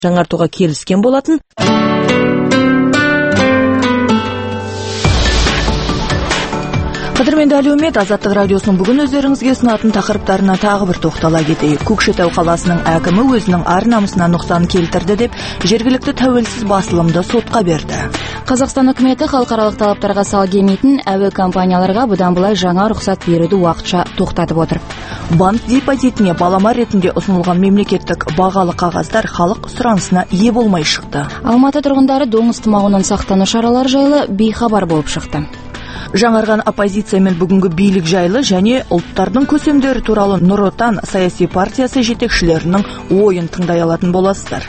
жаңартуға келіскен болатын. Қадірменді әлеумет, Азаттық радиосының бүгін өздеріңізге ұсынатын тақырыптарына тағы бір тоқтала кетейік. Көкшетау қаласының әкімі өзінің ар-намысына нұқсан келтірді деп жергілікті тәуелсіз басылымды сотқа берді. Қазақстан үкіметі халықаралық талаптарға сай келмейтін әуе компанияларға бұдан былай жаңа рұқсат беруді уақытша тоқтатып отыр. Банк депозитіне балама ретінде ұсынылған мемлекеттік бағалы қағаздар халық сұранысына ие болмай шықты. Алматы тұрғындары доңыз тұмауынан сақтану шаралары жайлы бейхабар болып шықты. Жаңарған оппозиция мен бүгінгі билік жайлы және ұлттардың көсемдері туралы Нұр Отан саяси партиясы жетекшілерінің ойын тыңдай алатын боласыздар.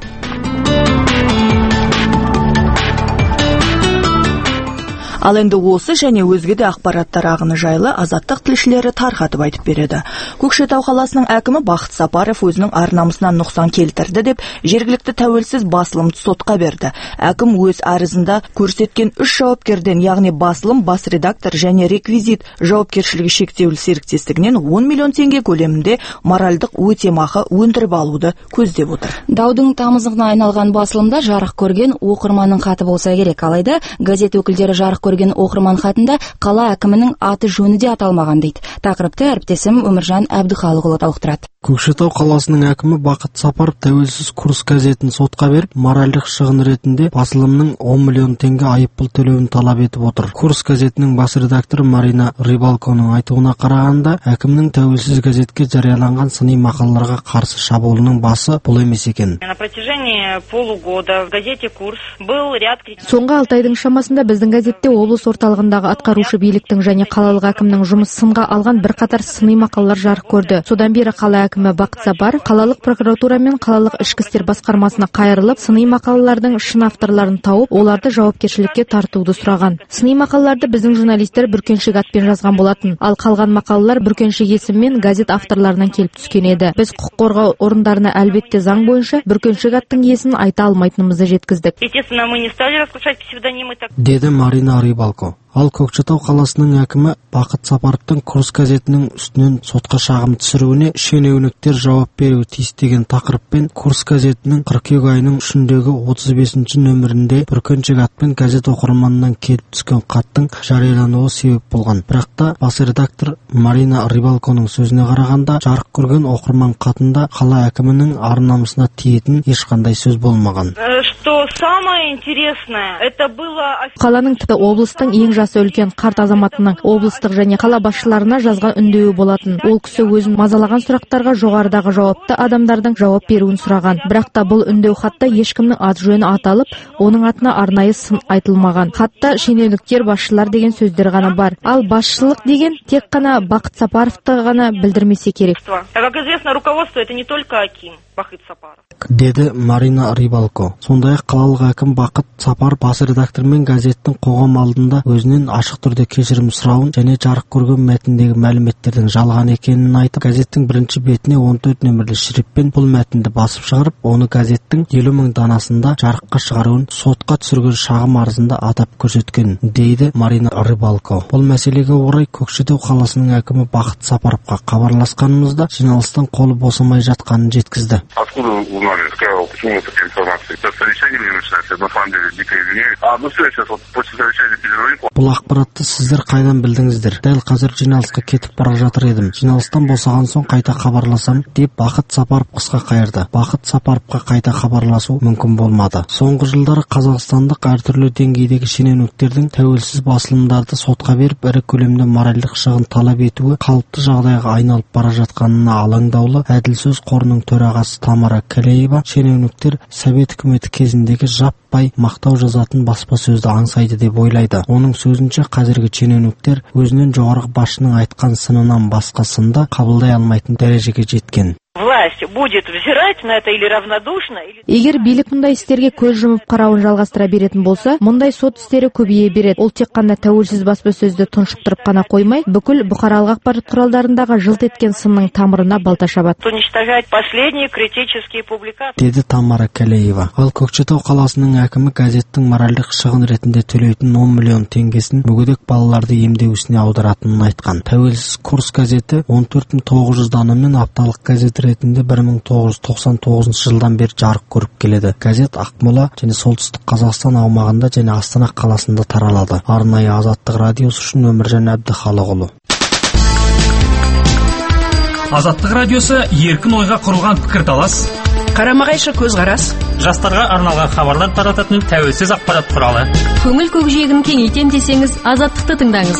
Ал енді осы және өзге де ақпараттар ағыны жайлы Азаттық тілшілері тарқатып айтып береді. Көкшетау қаласының әкімі Бақыт Сапаров өзінің ар-намысына нұқсан келтірді деп жергілікті тәуелсіз басылымды сотқа берді. Әкім өз арызында көрсеткен 3 жауапкерден, яғни басылым, бас редактор және реквизит жауапкершілігі шектеулі серіктестігінен 10 миллион теңге көлемінде моральдық өтемақы өндіріп алуды көздеп отыр. Даудың тамызығына айналған басылымда жарық көрген оқырманның хаты болса керек, алайда газет өкілдері жарық көрген оқырман хатында қала әкімінің аты жөні де аталмаған дейді. Тақырыпты әріптесім Өміржан Әбдіхалықұлы толықтырады. Көкшетау қаласының әкімі Бақыт Сапаров тәуелсіз курс газетін сотқа беріп, моральдық шығын ретінде басылымның 10 миллион теңге айыппұл төлеуін талап етіп отыр. Курс газетінің бас редакторы Марина Рибалконың айтуына қарағанда, әкімнің тәуелсіз газетке жарияланған сыни мақалаларға қарсы шабуылының басы бұл емес екен. На протяжении полугода в газете «Курс» был ряд критик. Соңғы 6 айдың шамасында біздің газетте облыс орталығындағы атқарушы биліктің және қалалық әкімнің жұмыс сынға алған бірқатар сыни мақалалар жарық көрді. Содан бері қала әкімі Бақыт Сапаров қалалық прокуратура мен қалалық ішкі істер басқармасына қайырылып, сыни мақалалардың шын авторларын тауып, оларды жауапкершілікке тартуды сұраған. Сыни мақалаларды біздің журналистер бүркеншік атпен жазған болатын, ал қалған мақалалар бүркеншік есіммен газет авторларынан келіп түскен еді. Біз құқық қорғау орындарына әлбетте заң бойынша бүркеншік аттың есімін айта алмайтынымызды жеткіздік. Естественно, мы не стали раскручать псевдонимы. Деді Марина Рибалко. Ал Көкшетау қаласының әкімі Бақыт Сапаровтың курс газетінің үстінен сотқа шағым түсіруіне шенеуніктер жауап беруі тиіс деген тақырыппен курс газетінің қыркүйек айының 3-дегі 35-ші нөмірінде бүркеншік атпен газет оқырманынан келіп түскен хаттың жариялануы себеп болған. Бірақ та бас редактор Марина Рибалконың сөзіне қарағанда, жарық көрген оқырман хатында қала әкімінің ар-намысына тиетін ешқандай сөз болмаған. Что самое интересное, это было... Қаланың тіпті облыстың ең жасы үлкен қарт азаматының облыстық және қала басшыларына жазған үндеуі болатын. Ол кісі өзін мазалаған сұрақтарға жоғарыдағы жауапты адамдардың жауап беруін сұраған. Бірақ та бұл үндеу хатта ешкімнің аты жөні аталып, оның атына арнайы сын айтылмаған. Хатта шенеуніктер, басшылар деген сөздер ғана бар. Ал басшылық деген тек қана Бақыт Сапаровты ғана білдірмесе керек. Как известно, руководство это не только Аким Бақыт Сапаров. Деді Марина Рибалко. Сондай-ақ қалалық әкім Бақыт Сапаров бас редактормен газеттің қоғам алдында өзінен ашық түрде кешірім сұрауын және жарық көрген мәтіндегі мәліметтердің жалған екенін айтып, газеттің бірінші бетіне 14 нөмірлі шрифтпен бұл мәтінді басып шығарып, оны газеттің 50.000 данасында жарыққа шығаруын сотқа түсірген шағым арызында атап көрсеткен, дейді Марина Рибалко. Бұл мәселеге орай Көкшетау қаласының әкімі Бақыт Сапаровқа хабарласқанымызда жиналыстан қолы босамай жатқанын жеткізді. Откуда узнали? Сказал, почему такая информация? Это совещание не начинается, на самом деле, дико извиняюсь. Ну все, сейчас вот после совещания перезвоним. Бұл ақпаратты сіздер қайдан білдіңіздер? Дәл қазір жиналысқа кетіп бара жатыр едім. Жиналыстан босаған соң қайта хабарласам, деп Бақыт Сапаров қысқа қайырды. Бақыт Сапаровқа қайта хабарласу мүмкін болмады. Соңғы жылдары қазақстандық әртүрлі деңгейдегі шенеуніктердің тәуелсіз басылымдарды сотқа беріп, ірі көлемде моральдық шығын талап етуі қалыпты жағдайға айналып бара жатқанына алаңдаулы Әділ сөз қорының төрағасы Тамара Калеева, шенеуніктер Совет үкіметі кезіндегі жаппай мақтау жазатын баспасөзді аңсайды деп ойлайды. Оның сөзінше, қазіргі шенеуніктер өзінен жоғарғы басшының айтқан сынынан басқа сынды қабылдай алмайтын дәрежеге жеткен. Власть будет взирать на это или равнодушно, или... Егер билік мұндай істерге көз жұмып қарауын жалғастыра беретін болса, мұндай сот істері көбейе береді. Ол тек қана тәуелсіз баспасөзді тұншықтырып қана қоймай, бүкіл бұқаралық ақпарат құралдарындағы жылт еткен сынның тамырына балта шабады. Уничтожать последние критические публикации. Деді Тамара Калеева. Ал Көкшетау қаласының әкімі газеттің моральдық шығын ретінде төлейтін 10 миллион теңгесін мүгедек балаларды емдеу ісіне аударатынын айтқан. Тәуелсіз курс газеті 14.900 данамен апталық газет ретінде газетінде 1999 жылдан бері жарық көріп келеді. Газет Ақмола және солтүстік Қазақстан аумағында және Астана қаласында таралады. Арнайы Азаттық радиосы үшін Өміржан Әбдіхалықұлы. Азаттық радиосы еркін ойға құрылған пікірталас, қарама-қайшы көзқарас, жастарға арналған хабарлар тарататын тәуелсіз ақпарат құралы. Көңіл көкжиегін кеңейтем десеңіз, Азаттықты тыңдаңыз.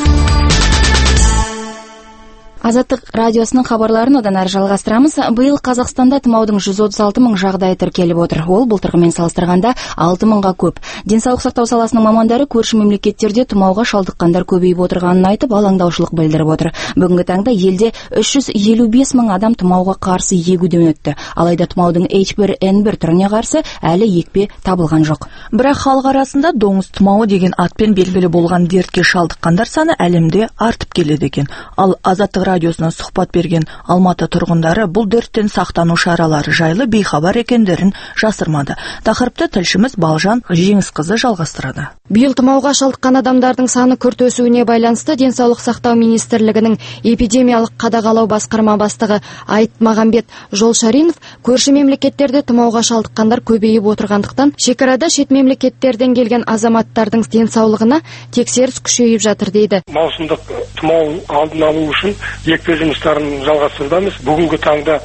Азаттық радиосының хабарларын одан әрі жалғастырамыз. Биыл Қазақстанда тұмаудың 136 мың жағдайы тіркеліп отыр. Ол былтырғымен салыстырғанда 6 мыңға көп. Денсаулық сақтау саласының мамандары көрші мемлекеттерде тұмауға шалдыққандар көбейіп отырғанын айтып, алаңдаушылық білдіріп отыр. Бүгінгі таңда елде 355 мың адам тұмауға қарсы егуден өтті. Алайда тұмаудың H1N1 түріне қарсы әлі екпе табылған жоқ. Бірақ халық арасында доңыз тұмауы деген атпен белгілі болған дертке шалдыққандар саны әлемде артып келеді екен. Ал Азаттық радиосына сұхбат берген Алматы тұрғындары бұл дерттен сақтану шаралары жайлы бейхабар екендерін жасырмады. Тақырыпты тілшіміз Балжан Жеңісқызы жалғастырады. Биыл тұмауға шалдыққан адамдардың саны күрт өсуіне байланысты денсаулық сақтау министрлігінің эпидемиялық қадағалау басқарма бастығы Айтмағамбет Жолшаринов көрші мемлекеттерде тұмауға шалдыққандар көбейіп отырғандықтан шекарада шет мемлекеттерден келген азаматтардың денсаулығына тексеріс күшейіп жатыр дейді. Маусымдық тұмау алдын алу үшін екпе жұмыстарын жалғастырудамыз. Бүгінгі таңда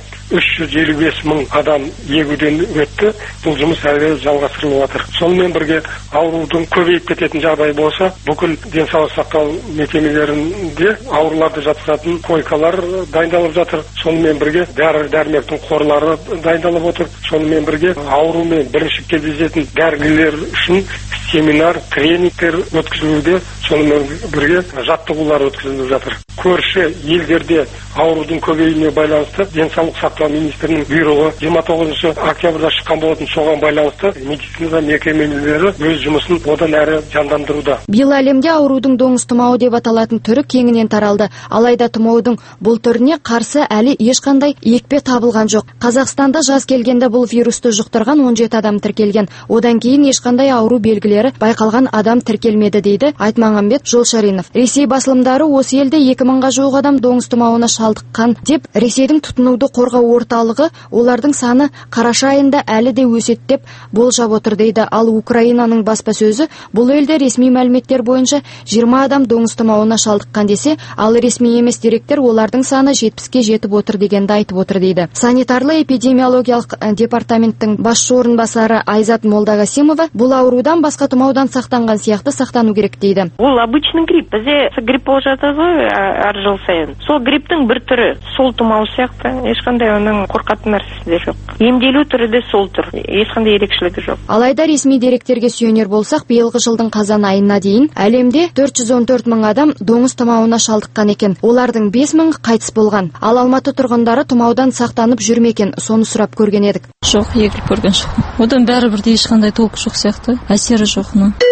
355 мың адам егуден өтті. Бұл жұмыс әлі жалғастырылып жатыр. Сонымен бірге аурудың көбейіп кететін жағдай болса, бүкіл денсаулық сақтау мекемелерінде ауруларды жатқызатын койкалар дайындалып жатыр. Сонымен бірге дәрі-дәрмектің қорлары дайындалып отыр. Сонымен бірге аурумен бірінші кездесетін дәрігерлер үшін семинар, тренингтер өткізілуде. Сонымен бірге жаттығулар өткізіліп жатыр. Көрші елдерде аурудың көбеюіне байланысты денсаулық сақтау министрінің бұйрығы 29 октябрьда шыққан болатын. Соған байланысты медицина мекемелері өз жұмысын одан әрі жандандыруда. Биыл әлемде аурудың доңыз тұмауы деп аталатын түрі кеңінен таралды. Алайда тұмаудың бұл түріне қарсы әлі ешқандай екпе табылған жоқ. Қазақстанда жаз келгенде бұл вирусты жұқтырған 17 адам тіркелген. Одан кейін ешқандай ауру белгілері байқалған адам тіркелмеді дейді Айтмағамбет Жолшаринов. Ресей басылымдары осы елде 2000-ға жуық адам доңыз тұмауына шалдыққан деп, Ресейдің тұтынуды қорғау орталығы олардың саны қараша айында әлі де өседі деп болжап отыр дейді. Ал Украинаның баспасөзі бұл елде ресми мәліметтер бойынша 20 адам доңыз тұмауына шалдыққан десе, ал ресми емес деректер олардың саны 70-ке жетіп отыр дегенді айтып отыр дейді. Санитарлы эпидемиологиялық департаменттің басшы орынбасары Айзат Молдағасимова бұл аурудан басқа тұмаудан сақтанған сияқты сақтану керек дейді. Ол обычный грипп. Бізде грипп болып жатады әр жыл сайын. Сол грипптің бір түрі, сол тұмау сияқты. Ешқандай оның қорқатын нәрсесі де жоқ. Емделу түрі де сол тұр. Ешқандай ерекшелігі жоқ. Алайда ресми деректерге сүйенер болсақ, биылғы жылдың қазан айына дейін әлемде 414 мың адам доңыз тұмауына шалдыққан екен. Олардың 5 мың қайтыс болған. Ал Алматы тұрғындары тұмаудан сақтанып жүрмекен, соны сұрап көрген едік. Жоқ, егіліп көрген жоқ. Одан бәрібір де ешқандай толық жоқ сияқты, әсері жоқ.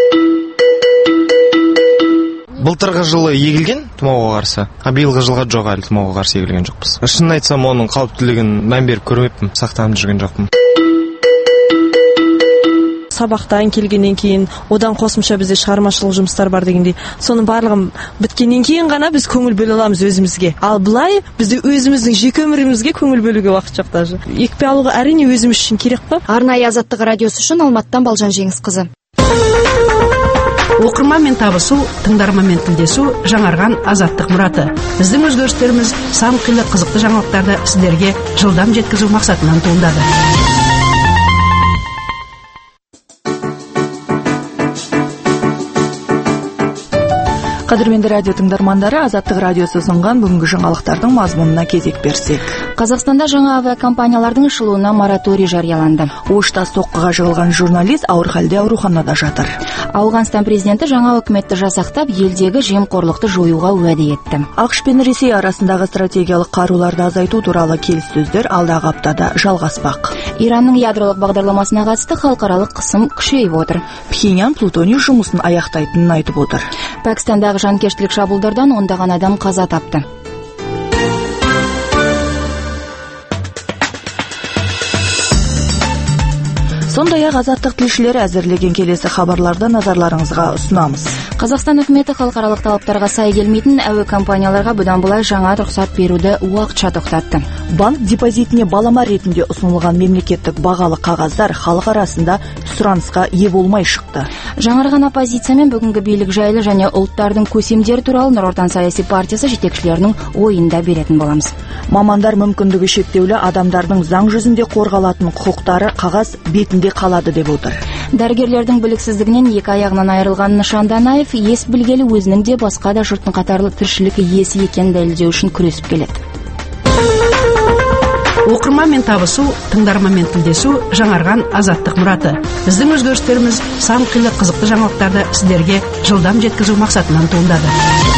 Былтырғы жылы егілген тұмауға қарсы, биылғы жылға жоқ, әлі тұмауға қарсы егілген жоқпыз. Шынын айтсам, оның қауіптілігін мән беріп көрмеппін, сақтанып жүрген жоқпын. Сабақтан келгеннен кейін, одан қосымша бізде шығармашылық жұмыстар бар дегендей, соның барлығын біткеннен кейін ғана біз көңіл бөле аламыз өзімізге. Ал былай бізде өзіміздің жеке өмірімізге көңіл бөлуге уақыт жоқ даже. Екпе алуға әрине өзіміз үшін керек қой. Арнайы Азаттық радиосы үшін Алматыдан Балжан Жеңісқызы. Оқырманмен табысу, тыңдарманмен тілдесу жаңарған Азаттық мұраты. Біздің өзгерістеріміз сан қилы қызықты жаңалықтарды сіздерге жылдам жеткізу мақсатынан туындады. Қадірменді радио тыңдармандары, Азаттық радиосы ұсынған бүгінгі жаңалықтардың мазмұнына кезек берсек. Қазақстанда жаңа авиакомпаниялардың ұшылуына мораторий жарияланды. Ошта соққыға жығылған журналист ауыр халде ауруханада жатыр. Ауғанстан президенті жаңа үкіметті жасақтап, елдегі жемқорлықты жоюға уәде етті. ақш пен Ресей арасындағы стратегиялық қаруларды азайту туралы келіссөздер алдағы аптада жалғаспақ. Иранның ядролық бағдарламасына қатысты халықаралық қысым күшейіп отыр. Пхеньян плутоний жұмысын аяқтайтынын айтып отыр. Пәкістандағы жанкештілік шабуылдардан ондаған адам қаза тапты. Сондай-ақ азаттық тілшілері әзірлеген келесі хабарларды назарларыңызға ұсынамыз. Қазақстан үкіметі халықаралық талаптарға сай келмейтін әуе компанияларға бұдан былай жаңа рұқсат беруді уақытша тоқтатты. Банк депозитіне балама ретінде ұсынылған мемлекеттік бағалы қағаздар халық арасында сұранысқа ие болмай шықты. Жаңарған оппозициямен бүгінгі билік жайлы және ұлттардың көсемдері туралы Нұр Отан саяси партиясы жетекшілерінің ойында беретін боламыз. Мамандар мүмкіндігі шектеулі адамдардың заң жүзінде қорғалатын құқықтары қағаз бетінде қалады деп отыр. Дәрігерлердің біліксіздігінен екі аяғынан айырылған Нышанданаев ес білгелі өзінің де басқа да жұрттың қатарлы тіршілік иесі екенін дәлелдеу үшін күресіп келеді. Оқырманмен табысу, тыңдарманмен тілдесу жаңарған азаттық мұраты. Біздің өзгерістеріміз сан қилы қызықты жаңалықтарды сіздерге жылдам жеткізу мақсатынан туындады.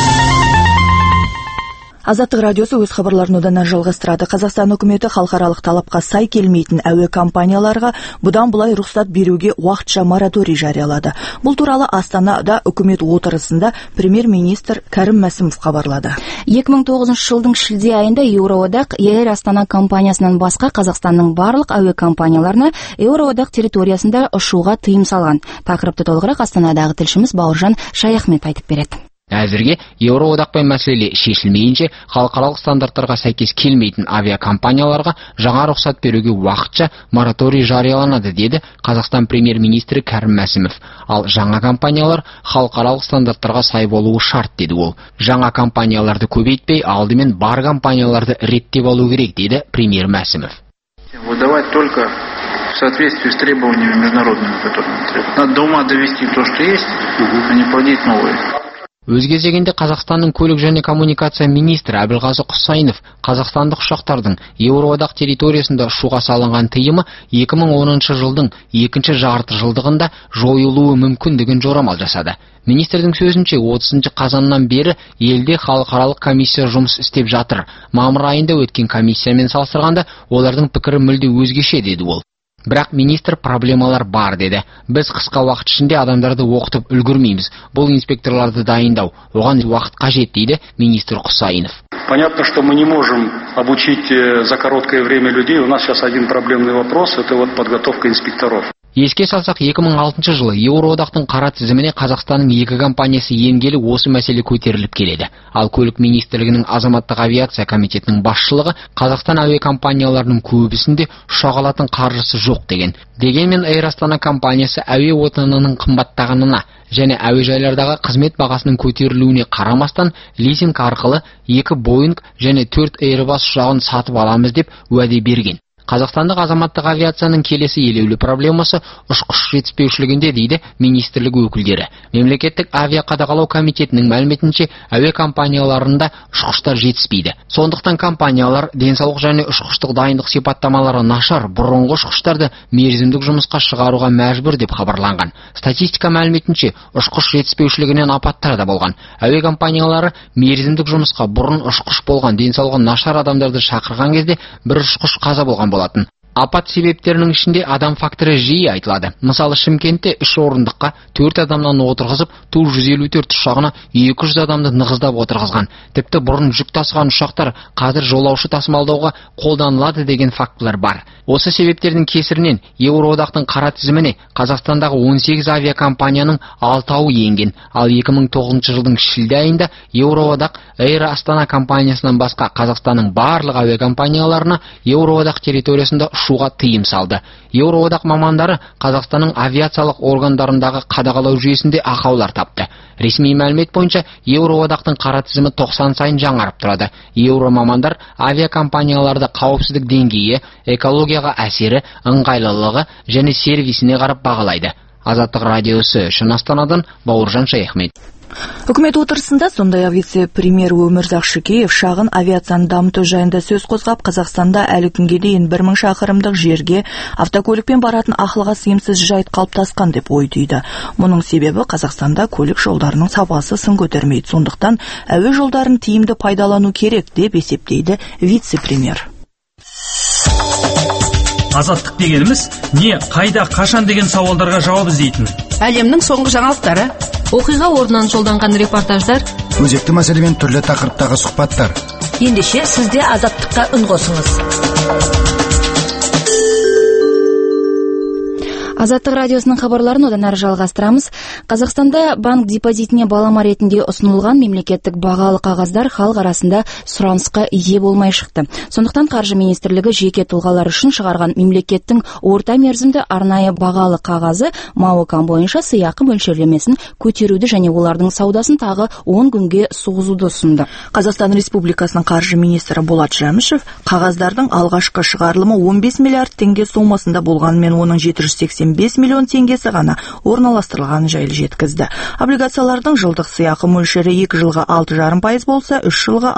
Азаттық радиосы өз хабарларын одан жалғастырады. Қазақстан үкіметі халықаралық талапқа сай келмейтін әуе компанияларға бұдан былай рұқсат беруге уақытша мораторий жариялады. Бұл туралы Астанада үкімет отырысында премьер-министр Кәрім Мәсімов хабарлады. 2009 жылдың шілде айында Еуроодақ Air Астана компаниясынан басқа Қазақстанның барлық әуе компанияларына Еуроодақ территориясында ұшуға тыйым салған. Тақырыпты толығырақ Астанадағы тілшіміз Бауыржан Шаяхмет айтып береді. Әзірге Еуроодақпен мәселе шешілмейінше халықаралық стандарттарға сәйкес келмейтін авиакомпанияларға жаңа рұқсат беруге уақытша мораторий жарияланады деді Қазақстан премьер-министрі Кәрім Мәсімов. Ал жаңа компаниялар халықаралық стандарттарға сай болуы шарт деді ол. Жаңа компанияларды көбейтпей, алдымен бар компанияларды реттеп алу керек деді премьер Мәсімов. Выдавать только в соответствии с требованиями международными, которые требуют. Надо до ума довести то, что есть, а не плодить новые. Өз кезегінде Қазақстанның көлік және коммуникация министрі Әбілғазы Құсайынов қазақстандық ұшақтардың Еуроодақ территориясында ұшуға салынған тыйымы 2010 жылдың екінші жарты жылдығында жойылуы мүмкіндігін жорамал жасады. Министрдің сөзінше 30 қазаннан бері елде халықаралық комиссия жұмыс істеп жатыр. Мамыр айында өткен комиссиямен салыстырғанда олардың пікірі мүлде өзгеше деді ол. Бірақ министр проблемалар бар деді. Біз қысқа уақыт ішінде адамдарды оқытып үлгермейміз. Бұл инспекторларды дайындау. Оған уақыт қажет дейді министр Құсайынов. Понятно, что мы не можем обучить за короткое время людей. У нас сейчас один проблемный вопрос, это вот подготовка инспекторов. Еске салсақ, 2006 жылы Еуроодақтың қара тізіміне Қазақстанның екі компаниясы енгелі осы мәселе көтеріліп келеді. Ал көлік министрлігінің азаматтық авиация комитетінің басшылығы Қазақстан әуе компанияларының көбісінде ұшақ алатын қаржысы жоқ деген. Дегенмен Air Астана компаниясы әуе отынының қымбаттағанына және әуежайлардағы қызмет бағасының көтерілуіне қарамастан лизинг арқылы 2 Boeing және 4 Airbus ұшағын сатып аламыз деп уәде берген. Қазақстандық азаматтық авиацияның келесі елеулі проблемасы ұшқыш жетіспеушілігінде дейді министрлік өкілдері. Мемлекеттік авиақадағалау комитетінің мәліметінше әуе компанияларында ұшқыштар жетіспейді. Сондықтан компаниялар денсаулық және ұшқыштық дайындық сипаттамалары нашар бұрынғы ұшқыштарды мерзімдік жұмысқа шығаруға мәжбүр деп хабарланған. Статистика мәліметінше ұшқыш жетіспеушілігінен апаттар да болған. Әуе компаниялары мерзімдік жұмысқа бұрын ұшқыш болған денсаулығы нашар адамдарды шақырған кезде бір ұшқыш қаза болған болатын. Апат себептерінің ішінде адам факторы жиі айтылады. Мысалы, Шымкентте 3 орындыққа 4 адамнан отырғызып, Ту-154 ұшағына 200 адамды нығыздап отырғызған. Тіпті бұрын жүк тасыған ұшақтар қазір жолаушы тасымалдауға қолданылады деген фактылар бар. Осы себептердің кесірінен Еуроодақтың қара тізіміне Қазақстандағы 18 авиакомпанияның 6-ауы енген. Ал 2009 жылдың шілде айында Еуроодақ Air Астана компаниясынан басқа Қазақстанның барлық авиакомпанияларына Еуроодақ территориясында ұшуға тыйым салды. Еуроодақ мамандары Қазақстанның авиациялық органдарындағы қадағалау жүйесінде ақаулар тапты. Ресми мәлімет бойынша Еуроодақтың қара тізімі 90 сайын жаңарып тұрады. Еуро мамандар авиакомпанияларды қауіпсіздік деңгейі, экологияға әсері, ыңғайлылығы және сервисіне қарап бағалайды. Азаттық радиосы үшін Астанадан Бауыржан Шаяхмет. Үкімет отырысында сондай-ақ вице-премьер Өмірзақ Шүкеев шағын авиацияны дамыту жайында сөз қозғап, Қазақстанда әлі күнге дейін 1000 шақырымдық жерге автокөлікпен баратын ақылға сыйымсыз жайт қалыптасқан деп ой түйді. Мұның себебі Қазақстанда көлік жолдарының сапасы сын көтермейді. Сондықтан әуе жолдарын тиімді пайдалану керек деп есептейді вице-премьер. Азаттық дегеніміз не, қайда, қашан деген сауалдарға жауап іздейтін. Әлемнің соңғы жаңалықтары, оқиға орнынан жолданған репортаждар, өзекті мәселемен түрлі тақырыптағы сұхбаттар. Ендеше сізде азаттыққа үн қосыңыз. Азаттық радиосының хабарларын одан әрі жалғастырамыз. Қазақстанда банк депозитіне балама ретінде ұсынылған мемлекеттік бағалы қағаздар халық арасында сұранысқа ие болмай шықты. Сондықтан Қаржы министрлігі жеке тұлғалар үшін шығарған мемлекеттің орта мерзімді арнайы бағалы қағазы МАОКам бойынша сыйақы мөлшерлемесін көтеруді және олардың саудасын тағы 10 күнге созуды ұсынды. Қазақстан Республикасының қаржы министрі Болат Жәмішев қағаздардың алғашқы шығарылымы 15 миллиард теңге сомасында болғанымен оның 785 миллион теңгесі ғана орналастырылғанын жайлы жеткізді. Облигациялардың жылдық сыйақы мөлшері 2 жылға 6,5% болса, 3 жылға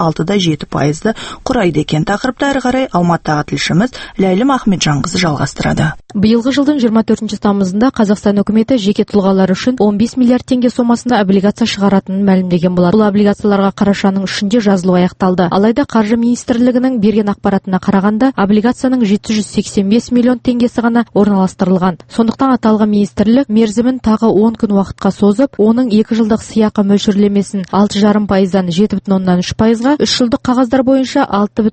6,7% құрайды екен. Тақырыпты әрі қарай Алматыдағы тілшіміз Ләйлім Ахметжанқызы жалғастырады. Биылғы жылдың 24 тамызында Қазақстан үкіметі жеке тұлғалар үшін 15 миллиард теңге сомасында облигация шығаратынын мәлімдеген болар. Бұл облигацияларға қарашаның 3-інде жазылу аяқталды. Алайда Қаржы министрлігінің берген ақпаратына қарағанда облигацияның 785 миллион теңгесі ғана орналастырылған. Сондықтан аталған министрлік мерзімін тағы 10 күн уақытқа созып, оның 2 жылдық сыйақы мөлшерлемесін 6,5%-дан 7,3%-ға, 3 жылдық қағаздар бойынша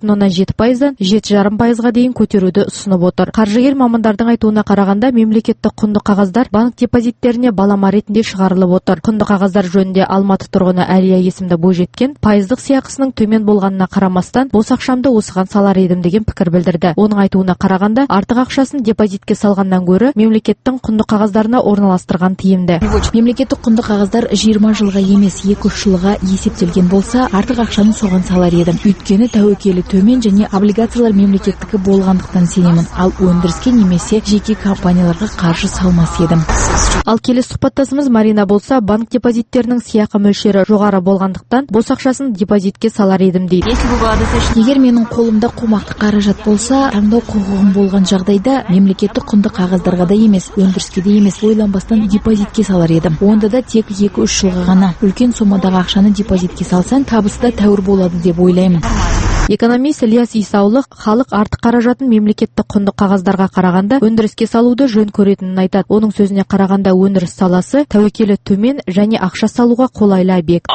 6,7%-дан 7,5%-ға дейін көтеруді ұсынып отыр. Қаржыгер мамандардың айтуына қарағанда, мемлекеттік құнды қағаздар банк депозиттеріне балама ретінде шығарылып отыр. Құнды қағаздар жөнінде Алматы тұрғыны Әлия есімді бойжеткен пайыздық сыйақысының төмен болғанына қарамастан, бос ақшамды осыған салар едім деген пікір білдірді. Оның айтуына қарағанда, артық ақшасын депозитке салғаннан гөрі мемлекеттің құнды қағаздарына орналастырған тиімді. Мемлекеттік құнды қағаздар 20 жылға емес 2-3 жылға есептелген болса, артық ақшаны соған салар едім. Өйткені тәуекелі төмен және облигациялар мемлекеттікі болғандықтан сенемін. Ал өндіріске немесе жеке компанияларға қаржы салмас едім. Ал келесі сұхбаттасымыз Марина болса, банк депозиттерінің сыйақы мөлшері жоғары болғандықтан бос ақшасын депозитке салар едім дейді. Егер менің қолымда қомақты қаражат болса, таңдау құқығым болған жағдайда мемлекеттік құнды қағаздарға да емес, өндіріске де емес, ойланбастан депозитке салар едім. Онда да тек 2-3 жылға ғана. Үлкен сомадағы ақшаны депозитке салсаң, табысы да тәуір болады деп ойлаймын. Экономист Ильяс Исаулы халық артық қаражатын мемлекеттік құнды қағаздарға қарағанда өндіріске салуды жөн көретінін айтады. Оның сөзіне қарағанда өндіріс саласы тәуекелі төмен және ақша салуға қолайлы объект.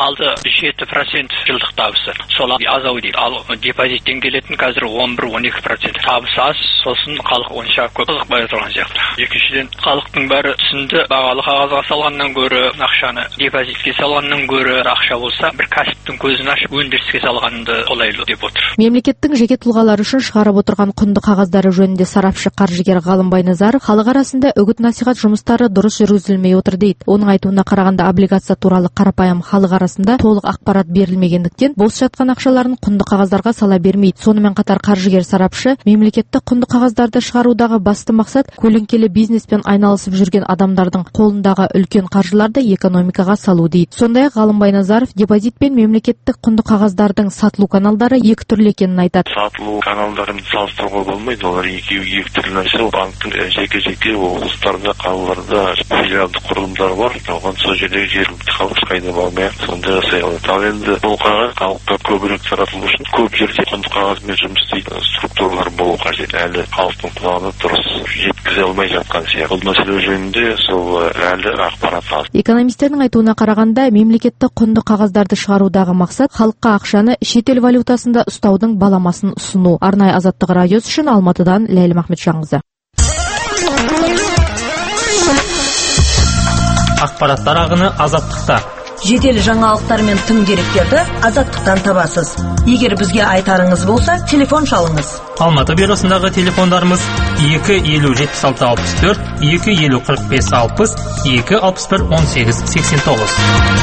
6-7% жылдық табысы. Сол азау дейді. Ал депозиттен келетін қазір 11-12%. Табысы аз, сосын халық онша көп қызықпай отырған сияқты. Екіншіден, халықтың бәрі түсінді, бағалы қағазға салғаннан гөрі, ақшаны депозитке салғаннан гөрі ақша болса, бір кәсіптің көзін ашып өндіріске салғанды қолайлы деп отыр. Мемлекеттің жеке тұлғалар үшін шығарып отырған құнды қағаздары жөнінде сарапшы қаржыгер Ғалымбай Назаров халық арасында үгіт-насихат жұмыстары дұрыс жүргізілмей отыр дейді. Оның айтуына қарағанда облигация туралы қарапайым халық арасында толық ақпарат берілмегендіктен бос жатқан ақшаларын құнды қағаздарға сала бермейді. Сонымен қатар қаржыгер сарапшы мемлекеттік құнды қағаздарды шығарудағы басты мақсат көлеңкелі бизнеспен айналысып жүрген адамдардың қолындағы үлкен қаржыларды экономикаға салу дейді. Сондай-ақ Ғалымбай Назаров депозит пен мемлекеттік құнды қағаздардың сатылу каналдары екі түрлі екенін айтады. Сатылу каналдарын салыстыруға болмайды. Олар екі түрлі нәрсе. Банктың жеке облыстарда, қалаларда филиалдық құрылымдар бар. Оған сол жердегі жергілікті халық қайда бармай сондай жасай алады. Ал енді бұл қағаз халыққа көбірек таратылу үшін көп жерде құнды қағазбен жұмыс істейтін структуралар болу қажет. Әлі халықтың құлағына дұрыс жеткізе алмай жатқан сияқты. Бұл мәселе жөнінде сол әлі ақпарат аз. Экономистердің айтуына қарағанда, мемлекеттік құнды қағаздарды шығарудағы мақсат халыққа ақшаны шетел валютасында ұстаудың баламасын ұсыну. Арнайы Азаттық радиосы үшін Алматыдан Ләйлім Ахметжанқызы. Ақпараттар ағыны Азаттықта. Жедел жаңалықтар мен тың деректерді Азаттықтан табасыз. Егер бізге айтарыңыз болса, телефон шалыңыз. Алматы бюросындағы телефондарымыз 250-76-64, 250-45-60, 261-18-89.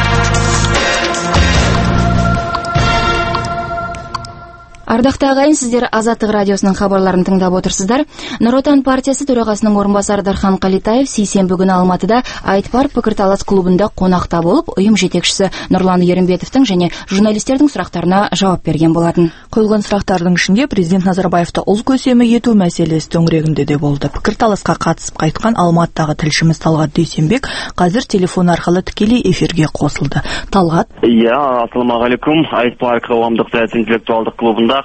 Ардақты ағайын, сіздер Азаттық радиосының хабарларын тыңдап отырсыздар. Нұр Отан партиясы төрағасының орынбасары Дархан Қалитаев сейсенбі күні Алматыда Айтпар пікірталас клубында қонақта болып, ұйым жетекшісі Нұрлан Ерімбетовтің және журналистердің сұрақтарына жауап берген болатын. Қойылған сұрақтардың ішінде президент Назарбаевты ұл көсемі ету мәселесі төңірегінде де болды. Пікірталасқа қатысып қайтқан Алматыдағы тілшіміз Талғат Дүйсенбек қазір телефон арқылы тікелей эфирге қосылды. Талғат. Ассалаумағалейкум. Айтпар қоғамдық саяси интеллектуалдық клубында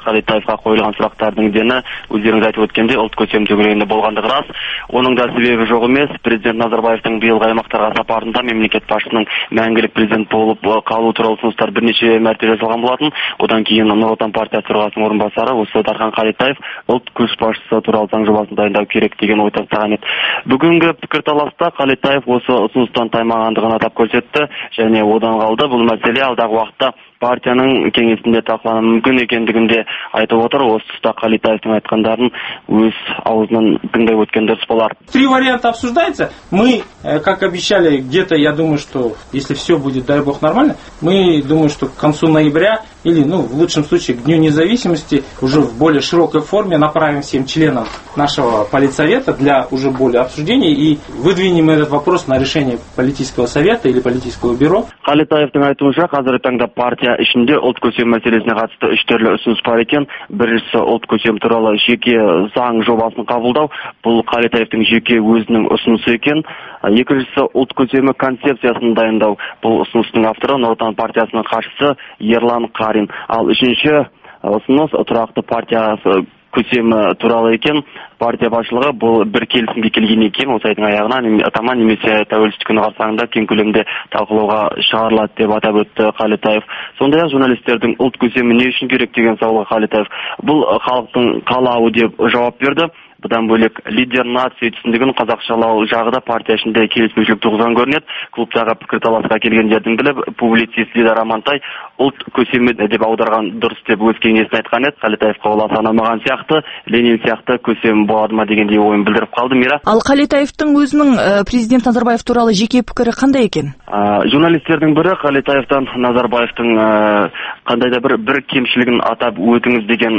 Қалетаевқа қойылған сұрақтардың дені өздеріңіз айтып өткендей ұлт көсем төгілгенде болғандығы рас. Оның да себебі жоқ емес. Президент Назарбаевтың биылғы аймақтарға сапарында мемлекет басшысының мәңгілік президент болып қалу туралы ұсыныстар бірнеше мәрте жасалған болатын. Одан кейін Нұр Отан партиясы төрағасының орынбасары осы Дархан Қалетаев ұлт көшбасшысы туралы заң жобасын дайындау керек деген ой тастаған еді. Бүгінгі пікірталаста Қалетаев осы ұсыныстан таймағандығын атап көрсетті және одан қалды. Бұл мәселе алдағы уақытта партияның кеңесінде талқылануы мүмкін екендігін де айтып отыр. Осы тұста Қалетаевтың айтқандарын өз аузынан тыңдай өткен дұрыс болар. 3 варианта обсуждается. Мы, как обещали, где-то, я думаю, что если все будет, дай бог, нормально, мы думаю, что к концу ноября или, в лучшем случае, к Дню независимости уже в более широкой форме направим всем членам нашего политсовета для уже более обсуждения и выдвинем этот вопрос на решение политического совета или политического бюро. Қалетаевтың айтуынша, қазіргі таңда партия ішінде ұлт көсем мәселесіне қатысты 3 түрлі ұсыныс бар екен. Біріншісі ұлт көсем туралы жеке заң жобасын қабылдау. Бұл Қалетаевтың жеке өзінің ұсынысы екен. Екіншісі ұлт көсемі концепциясын дайындау. Бұл ұсыныстың авторы Нұр Отан партиясының хатшысы Ерлан Қарин. Ал үшінші ұсыныс тұрақты партия көсемі туралы екен. Партия басшылығы бұл бір келісімге келгеннен кейін осы айдың аяғына таман немесе тәуелсіздік күні қарсаңында кең көлемде талқылауға шығарылады деп атап өтті Қалетаев. Сондай-ақ журналистердің ұлт көсемі не үшін керек деген сауалға Қалетаев бұл халықтың қалауы деп жауап берді. Бұдан бөлек лидер нация түсіндігін қазақшалау жағы да партия ішінде келіспеушілік туғызған көрінеді. Клубтағы пікірталасқа келгендердің біліп, публицист Дидар Амантай ұлт көсемі деп аударған дұрыс деп өз кеңесін айтқан еді. Қалетаевқа ол аса ұнамаған сияқты, Ленин сияқты көсем болады ма дегендей ойын білдіріп қалды. Мира. Ал Қалетаевтың өзінің президент Назарбаев туралы жеке пікірі қандай екен? Журналистердің бірі Қалетаевтан Назарбаевтың қандай да бір кемшілігін атап өтіңіз деген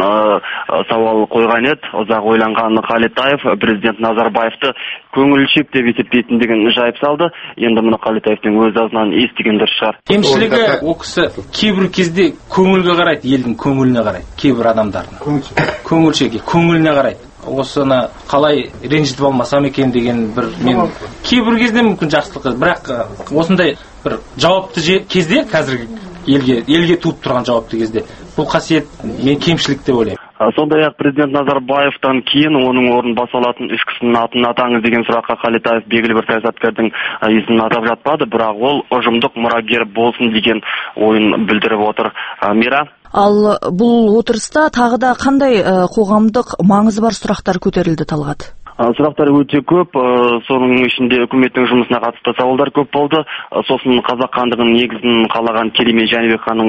сауал қойған еді. Ұзақ ойланған Қалетаев президент Назарбаевты көңілшек деп есептейтіндігін жайып салды. Енді мұны Қалетаевтың өз аузынан естіген дұрыс шығар. Кемшілігі ол кісі кейбір кезде көңілге қарайды, елдің көңіліне қарайды, кейбір адамдардың. Көңілшеге, көңіліне қарайды. Осыны қалай ренжітіп алмасам екен деген бір мен кейбір кезде мүмкін жақсылық, бірақ осындай бір жауапты кезде қазіргі елге туып тұрған жауапты кезде бұл қасиет мен кемшілік деп ойлаймын. Сондай-ақ президент Назарбаевтан кейін оның орнын баса алатын 3 кісінің атын атаңыз деген сұраққа Қалетаев белгілі бір саясаткердің есімін атап жатпады, бірақ ол ұжымдық мұрагер болсын деген ойын білдіріп отыр. Мира. Ал бұл отырыста тағы да қандай қоғамдық маңызы бар сұрақтар көтерілді, Талғат? Сұрақтар өте көп, соның ішінде үкіметтің жұмысына қатысты сауалдар көп болды. Сосын қазақ хандығының негізін қалаған Керемет Жәнібек ханның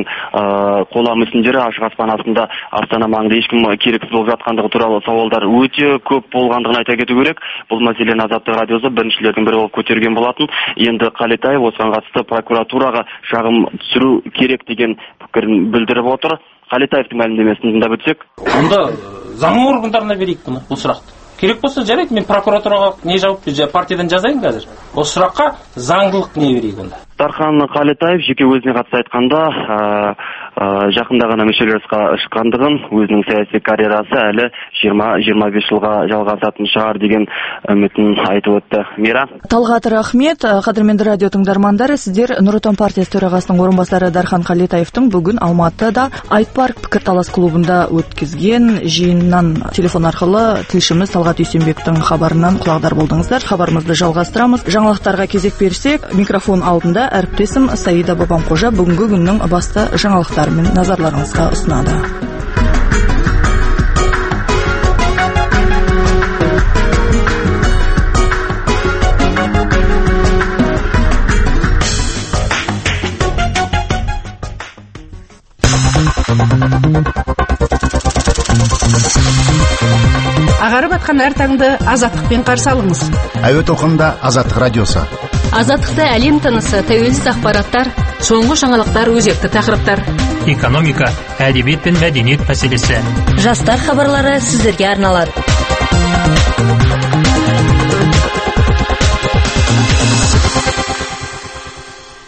қола мүсіндері ашық аспан астында Астана маңында ешкім керексіз болып жатқандығы туралы сауалдар өте көп болғандығын айта кету керек. Бұл мәселені Азаттық радиосы біріншілердің бірі болып көтерген болатын. Енді Қалетаев осыған қатысты прокуратураға шағым түсіру керек деген пікірін білдіріп отыр. Қалетаевтың мәлімдемесін тыңдап өтсек. Онда заң органдарына берейік бұл сұрақты. Керек болса жарайды, мен прокуратураға не жауап партиядан жазайын қазір. Осы сұраққа заңдылық не берейік онда? Дархан Қалетаев жеке өзіне қатысты айтқанда, жақында ғана мүшелерге шыққандығын, өзінің саяси карьерасы әлі 20-25 жылға жалғасатын шығар деген үмітін айтып өтті. Мира. Талғат рахмет. Қадірменді радио тыңдармандары, сіздер Нұр Отан партиясы төрағасының орынбасары Дархан Қалетаевтың бүгін Алматыда Айтпарк пікірталас клубында өткізген жиыннан телефон арқылы тілшіміз Талғат Дүйсенбектің хабарынан құлағдар болдыңыздар. Хабарымызды жалғастырамыз. Жаңалықтарға кезек берсек, микрофон алдында әріптесім Саида Бабамқожа бүгінгі күннің басты жаңалықтарымен назарларыңызға ұсынады. Ағарып атқан әр таңды азаттықпен қарсы алыңыз. Әуе толқынында Азаттық радиосы. Азаттықты әлем тынысы, тәуелсіз ақпараттар, соңғы жаңалықтар, өзекті тақырыптар. Экономика, әдебиет пен мәдениет мәселесі. Жастар хабарлары сіздерге арналады.